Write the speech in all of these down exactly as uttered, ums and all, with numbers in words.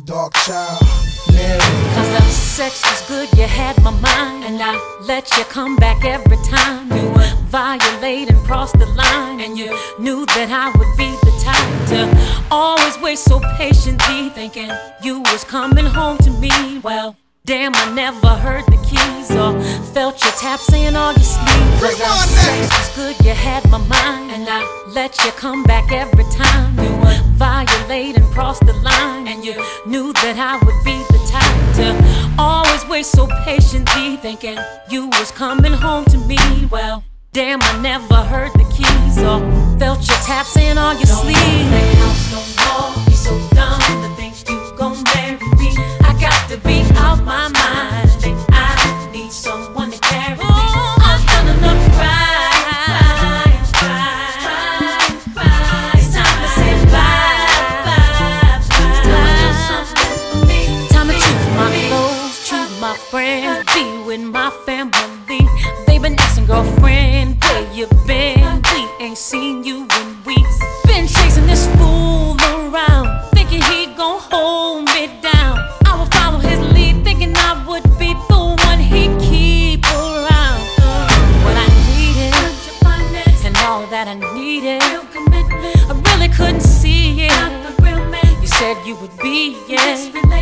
Dark Child, Mary. Cause the sex was good, you had my mind, and I let you come back every time. You would violate and cross the line, and you knew that I would be the type to always wait so patiently, thinking you was coming home to me. Well, damn, I never heard the keys or felt your tap saying all your sleep. Cause the sex was good, you had my mind, and I let you come back every time. You would violate and cross the line, and you knew that I would be the type to always wait so patiently, thinking you was coming home to me. Well, damn, I never heard the keys or felt your tap saying all your sleep. Don't play house no more, be so dumb to think you gon' marry me. I got to be out my mind, think I need someone to carry me. I've done enough crying, crying, crying, crying. It's time to say bye, bye, bye. It's time to do something for me. Time to choose my clothes, choose my friends, be with my family. They been asking, girlfriend, where you been? We ain't seen you in weeks. Been chasing this fool around, thinking he gon' hold me down. I would follow his lead, thinking I would be the one he keep around. What I needed, and all that I needed, I really couldn't see it. You said you would be it.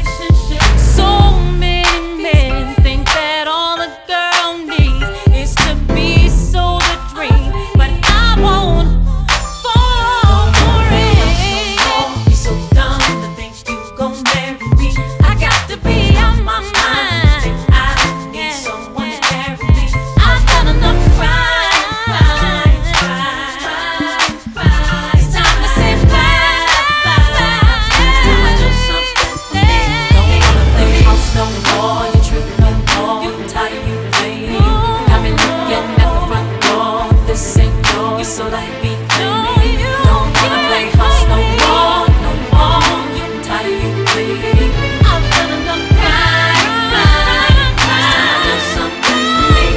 So many men think that all a girl needs is to be sold a dream, but I won't fall for it. Be so dumb to think you gon' marry me. I got to be on my mind. Think I need someone to carry me. I've done enough crying, crying, crying, crying. It's time to say bye, bye, bye. It's time to do something for me. Don't wanna play house no more. You trick no more. You tired of you playing. Got me looking at the front door. This ain't yours, so don't be claiming. Don't wanna play house no more, no more. You tired of you playing. I've done enough crying, crying, crying. It's time to do something for me.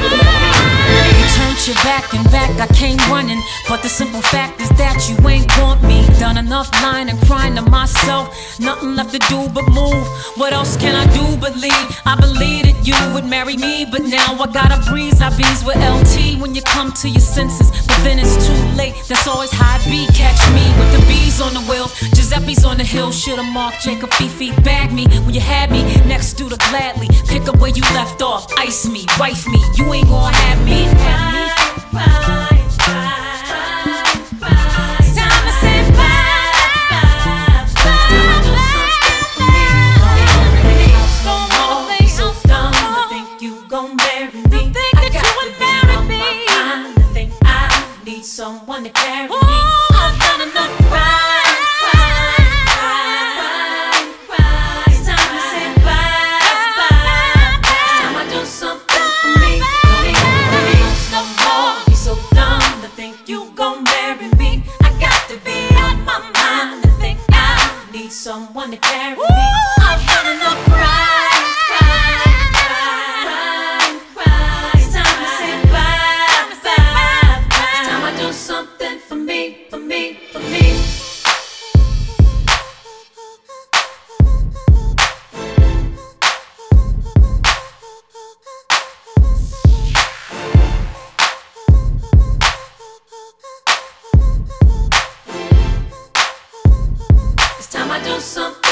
You turned your back and back, I came running, but the simple fact is that you ain't want me. Done enough lying and crying to myself, nothing left to do but move. What else can I do but leave? I believe that you would marry me, but now I gotta breeze. I bees with L T when you come to your senses, but then it's too late. That's always how it be. Catch me with the bees on the wheels, Giuseppe's on the hill. Should've marked Jacob Fifi, bag me when you had me next to the gladly. Pick up where you left off, ice me, wife me. You ain't gonna have me. Have me. Cry, cry, cry. It's time to say bye, bye, bye. It's time to do something for me. Don't play house no more. Be so dumb to think you gon' marry me. I got to be on my mind to think I need someone to carry me. I've done enough crying, crying, crying, crying. It's time to say bye, bye, bye. It's time I do something for me. Don't play house no more. Be so dumb to think you gon' marry me. I got to be on my mind to think I need someone to carry me. I've done enough crying, crying, crying, crying. It's time to say bye, bye, bye. It's time I do something for me, for me, for me. It's time I do something.